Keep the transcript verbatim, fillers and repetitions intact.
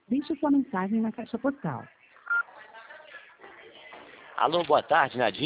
Deixe sua mensagem na caixa postal. Alô, boa tarde, Nadir.